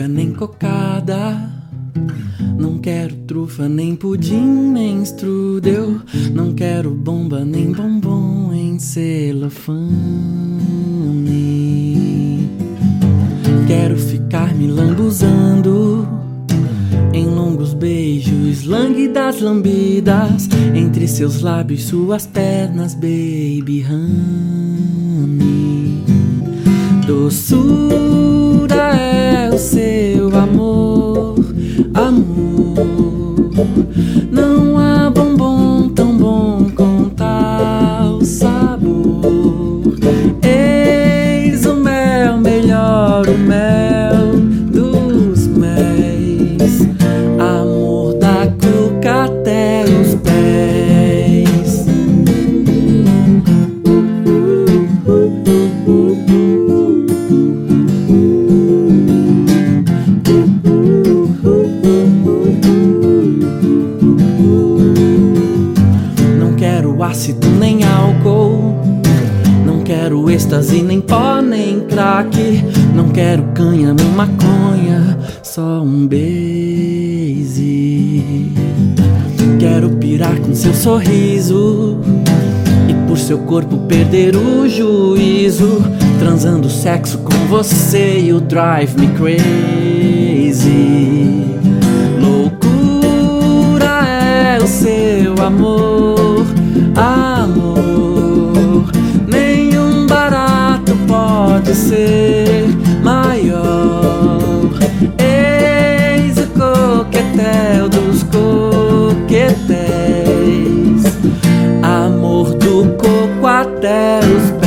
droga nem cocada. Não quero trufa, nem pudim, nem strudel. Não quero bomba, nem bombom em celofane. Quero ficar me lambuzando em longos beijos, lânguidas lambidas entre seus lábios, suas pernas, baby honey. Doçura é o seu amor, amor. Não há bombom tão bom com tal sabor. Eis o mel, melhor o mel dos méis. Amor da cuca até os pés. Não quero ácido nem álcool. Não quero êxtase, nem pó, nem crack. Não quero canha, nem maconha, só um beijo. Quero pirar com seu sorriso e por seu corpo perder o juízo, transando sexo com você, you drive me crazy. Loucura é o seu amor, amor. Nenhum barato pode ser maior. Eis o coquetel dos coquetéis. Amor do coco até os pés.